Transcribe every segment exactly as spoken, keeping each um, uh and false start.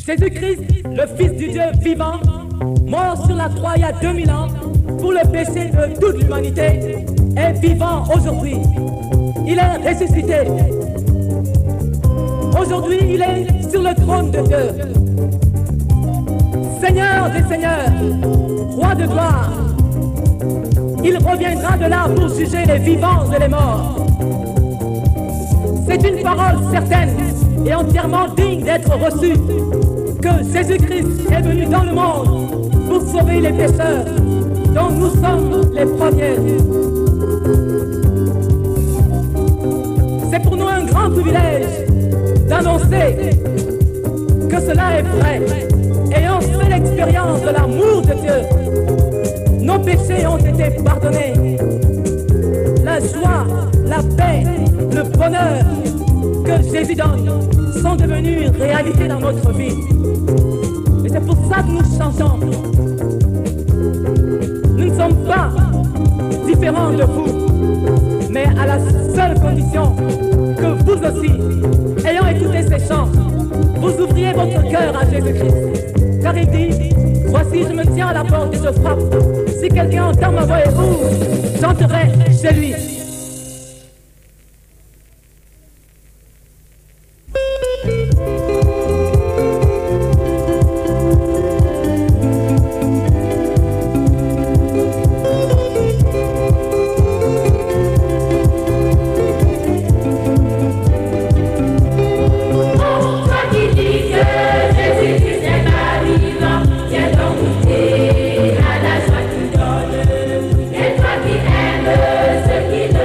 Jésus-Christ, le Fils du Dieu vivant, mort sur la croix il y a deux mille ans, pour le péché de toute l'humanité, est vivant aujourd'hui. Il est ressuscité. Aujourd'hui, il est sur le trône de Dieu. Seigneur des seigneurs, roi de gloire, il reviendra de là pour juger les vivants et les morts. C'est une parole certaine et entièrement digne d'être reçue, que Jésus-Christ est venu dans le monde pour sauver les pécheurs, dont nous sommes les premiers. C'est pour nous un grand privilège d'annoncer que cela est vrai. Ayant fait l'expérience de l'amour de Dieu, nos péchés ont été pardonnés. La joie, la paix, le bonheur que Jésus donne sont devenus réalité dans notre vie. Et c'est pour ça que nous changeons. Nous ne sommes pas différents de vous, mais à la seule condition que vous aussi, ayant écouté ces chants, vous ouvriez votre cœur à Jésus-Christ. Car il dit, voici je me tiens à la porte et je frappe. Si quelqu'un entend ma voix et ouvre, j'entrerai chez lui. Et toi qui aimes ce qui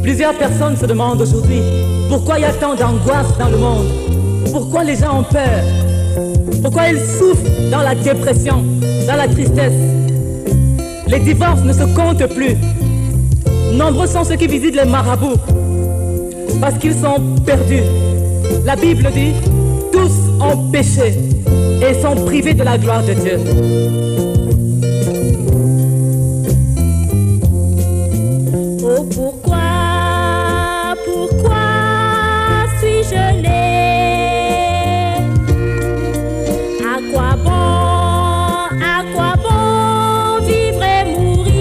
Plusieurs personnes se demandent aujourd'hui pourquoi il y a tant d'angoisse dans le monde. Pourquoi les gens ont peur? Pourquoi ils souffrent dans la dépression, dans la tristesse? Les divorces ne se comptent plus. Nombreux sont ceux qui visitent les marabouts parce qu'ils sont perdus. La Bible dit, tous ont péché et sont privés de la gloire de Dieu. Oh, pourquoi, pourquoi suis-je né? À quoi bon, à quoi bon vivre et mourir?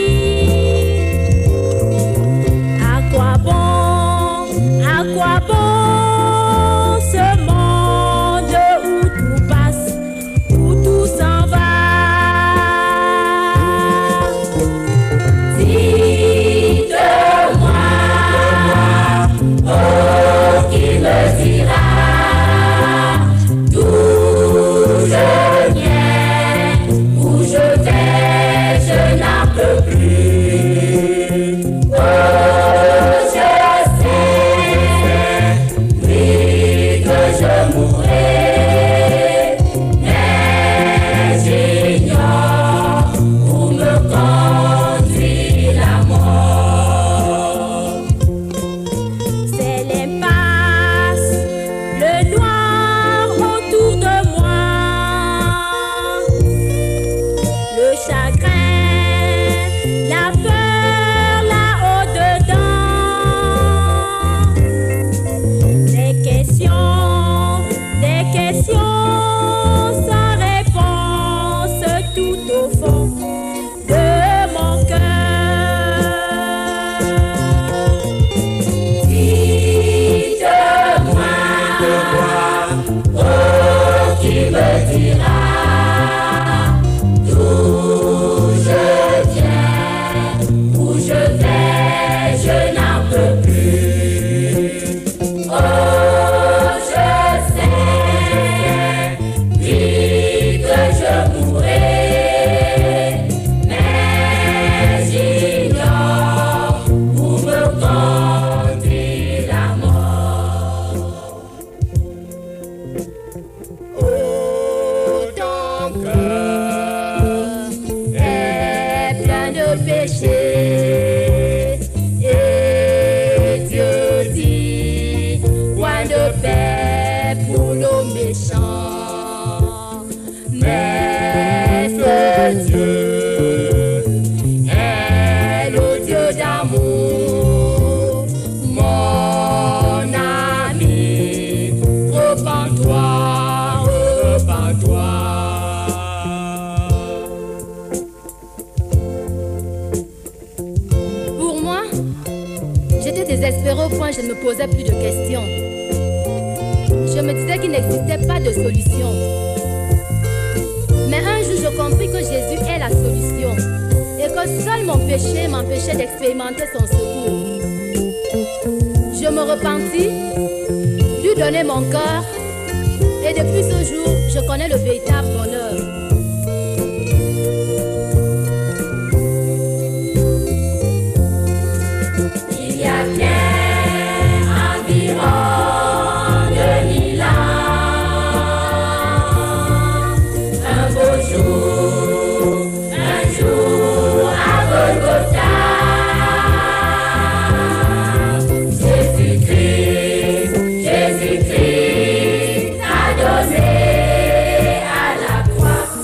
À quoi bon, à quoi bon ce monde où tout passe, où tout s'en va? Désespéré au point je ne me posais plus de questions. Je me disais qu'il n'existait pas de solution. Mais un jour je compris que Jésus est la solution et que seul mon péché m'empêchait d'expérimenter son secours. Je me repentis, lui donnai mon cœur et depuis ce jour je connais le véritable bonheur. Jésus-Christ a donné à la croix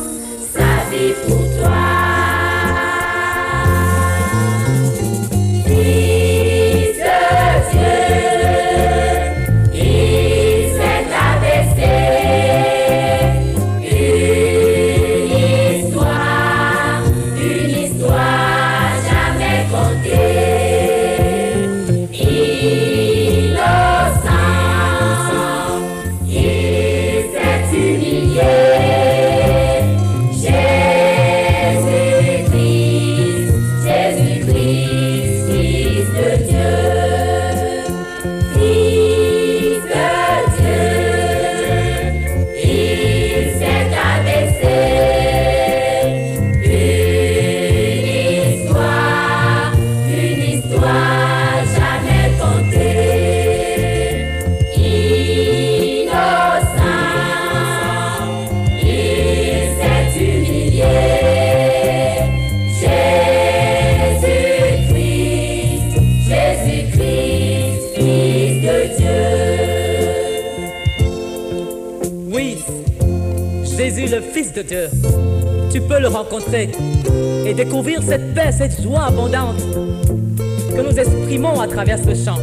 Fils de Dieu, tu peux le rencontrer et découvrir cette paix, cette joie abondante que nous exprimons à travers ce chant.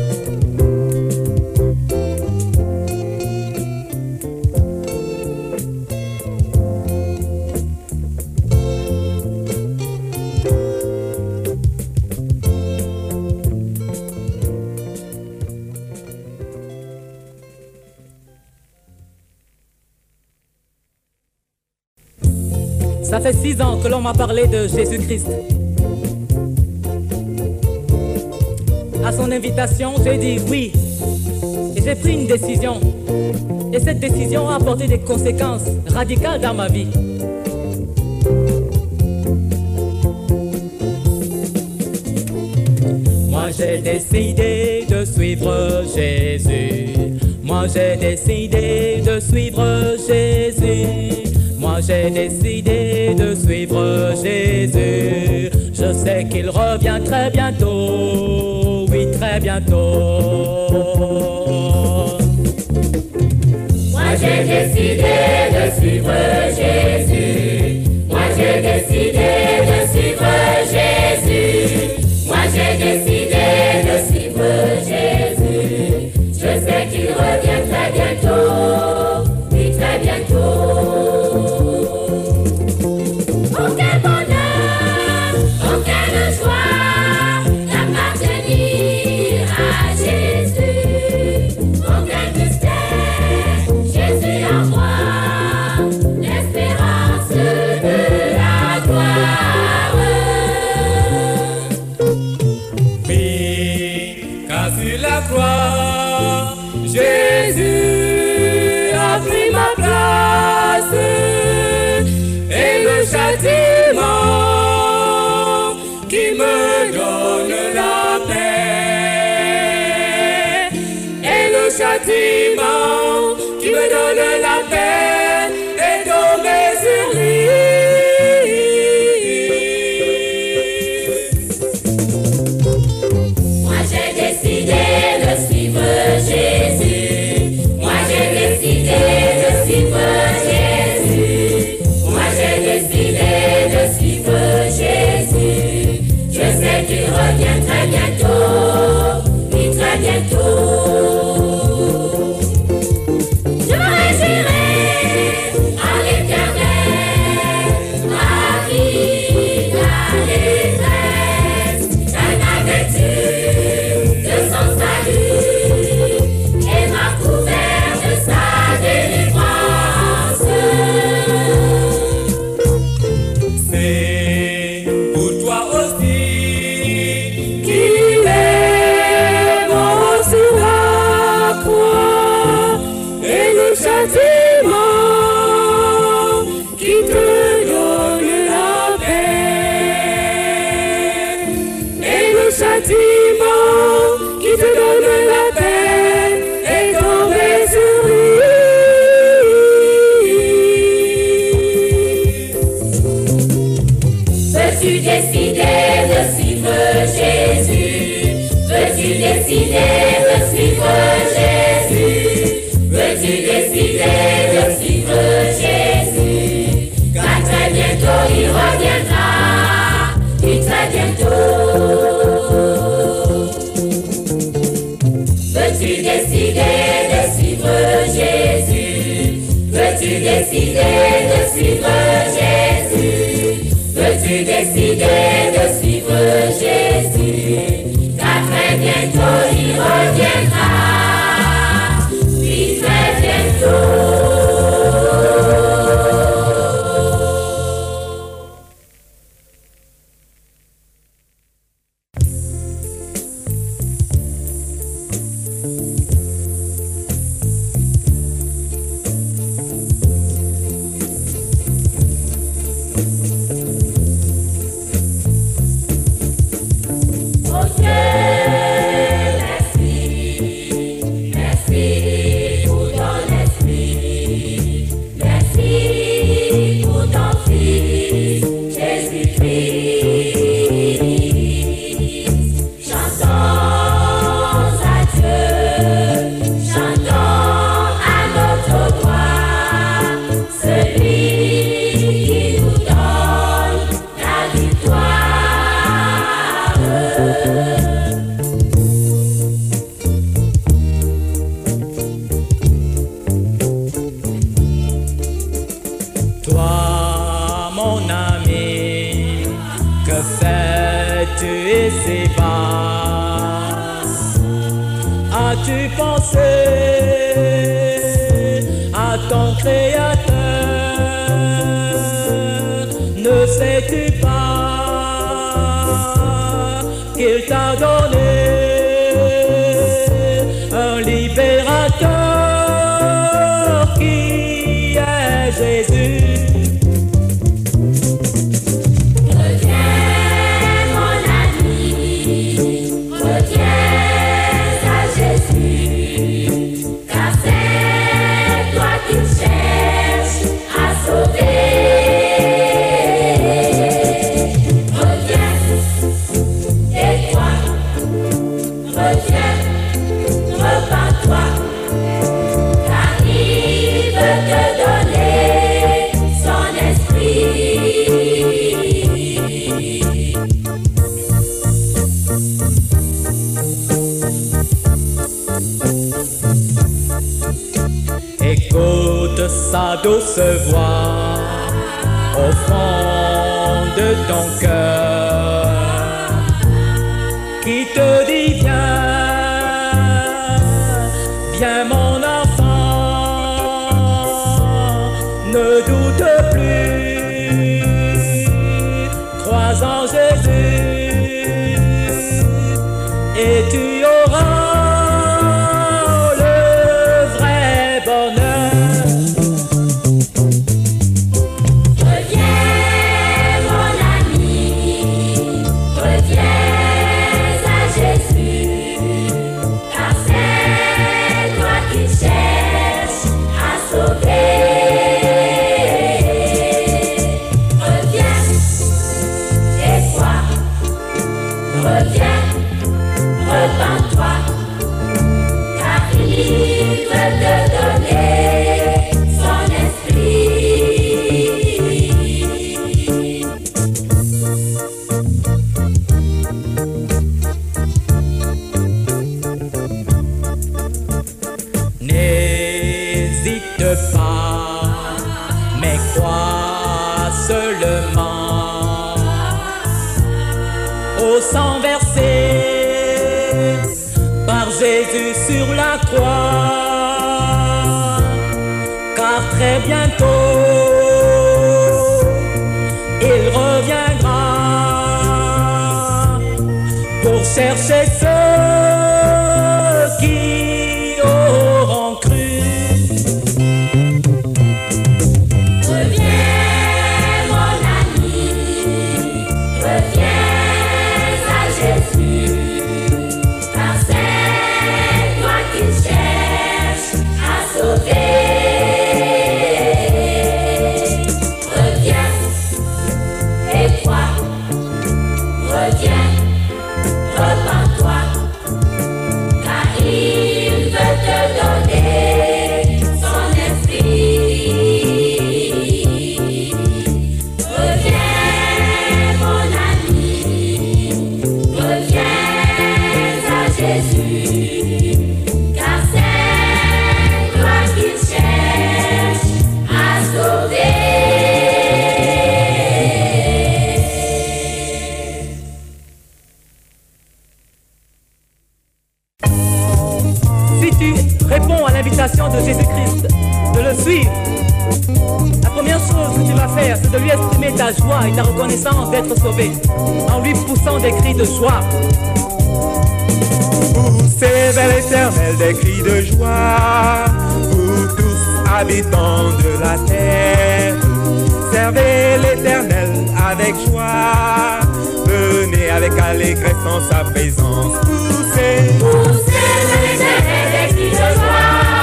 Ça fait six ans que l'on m'a parlé de Jésus-Christ. À son invitation, j'ai dit oui. Et j'ai pris une décision. Et cette décision a apporté des conséquences radicales dans ma vie. Moi j'ai décidé de suivre Jésus. Moi j'ai décidé de suivre Jésus. Moi j'ai décidé de suivre Jésus. Je sais qu'il revient très bientôt, oui très bientôt. Moi j'ai décidé de suivre Jésus. Moi j'ai décidé de suivre Jésus. Moi j'ai décidé de suivre Jésus. Je sais qu'il revient très bientôt, oui très bientôt. Qui me donne la paix et tombé sur lui. Moi j'ai décidé de suivre Jésus. Moi j'ai décidé de suivre Jésus. Moi j'ai décidé de suivre Jésus. Je sais qu'il revient très bientôt, oui très bientôt. Celui As-tu pensé à ton Créateur? Ne sais-tu pas qu'il t'a donné un libérateur qui est Jésus? Écoute sa douce voix au fond de ton cœur qui te dit viens, viens mon enfant, ne doute plus, crois en Jésus et tu auras sang versé par Jésus sur la croix, car très bientôt il reviendra pour chercher ceux qui auront cru. De Jésus-Christ, de le suivre. La première chose que tu vas faire, c'est de lui exprimer ta joie et ta reconnaissance d'être sauvé, en lui poussant des cris de joie. Poussez vers l'Éternel des cris de joie, vous tous habitants de la terre. Servez l'Éternel avec joie, venez avec allégresse en sa présence. Poussez, poussez vers l'Éternel des cris de joie,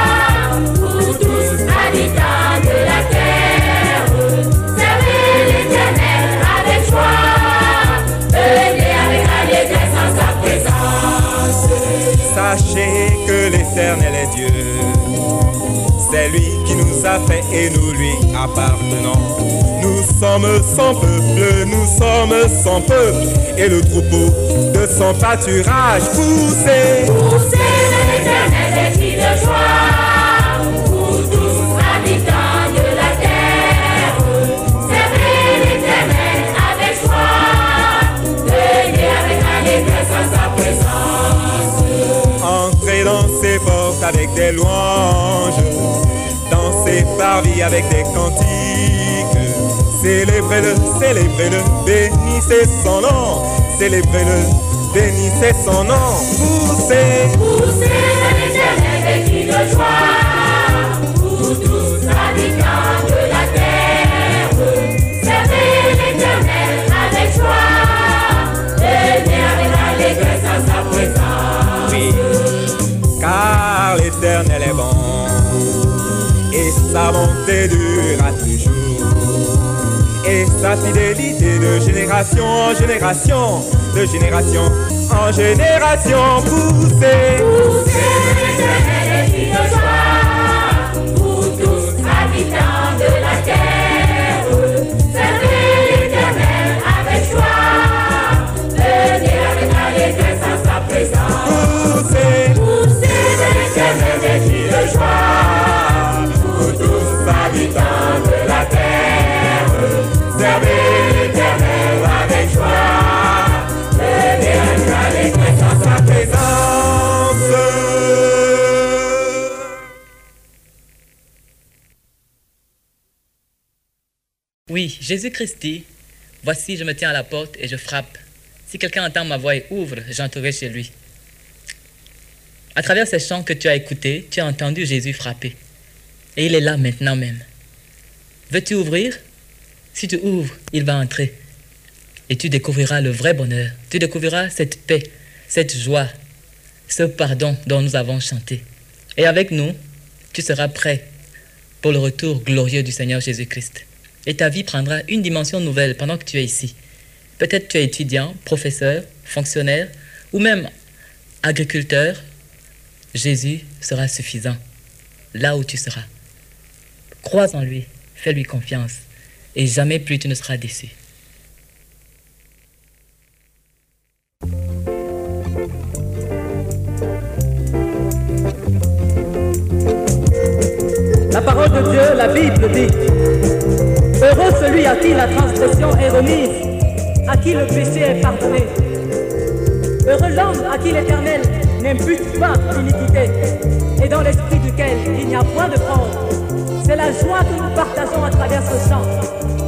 habitants de la terre, servez l'Éternel avec joie, venez avec allégresse en sa présence. Sachez que l'Éternel est Dieu, c'est lui qui nous a fait et nous lui appartenons. Nous sommes son peuple, nous sommes son peuple, et le troupeau de son pâturage. Poussez, poussez vers l'Éternel des cris de joie, entrez dans ses avec des louanges, dansez parvis avec des cantiques, célébrez-le, célébrez-le, bénissez son nom, célébrez-le, bénissez son nom, poussez, poussez à l'Éternel des cris de joie, pour tous habitants de la terre, servez l'Éternel avec joie, venez avec allégresse à sa présence. Oui, car l'Éternel est bon, et sa bonté durera toujours, et sa fidélité de génération en génération, de génération en génération. Poussez, poussez l'Éternel des cris de joie, pour tous habitants de la terre, servez l'Éternel avec joie, venez avec allégresse à sa présence. poussez, Poussez l'Éternel des cris de joie, pour tous habitants de la terre, servez l'Éternel avec joie, venez avec allégresse à sa présence. Oui, Jésus-Christ dit, « Voici, je me tiens à la porte et je frappe. Si quelqu'un entend ma voix et ouvre, j'entrerai chez lui. » À travers ces chants que tu as écoutés, tu as entendu Jésus frapper. Et il est là maintenant même. Veux-tu ouvrir? Si tu ouvres, il va entrer. Et tu découvriras le vrai bonheur. Tu découvriras cette paix, cette joie, ce pardon dont nous avons chanté. Et avec nous, tu seras prêt pour le retour glorieux du Seigneur Jésus-Christ. Et ta vie prendra une dimension nouvelle pendant que tu es ici. Peut-être tu es étudiant, professeur, fonctionnaire ou même agriculteur. Jésus sera suffisant là où tu seras. Crois en lui, fais-lui confiance et jamais plus tu ne seras déçu. La parole de Dieu, la Bible dit: heureux celui à qui la transgression est remise, à qui le péché est pardonné. Heureux l'homme à qui l'Éternel n'impute pas l'iniquité et dans l'esprit duquel il n'y a point de fraude. C'est la joie que nous partageons à travers ce chant.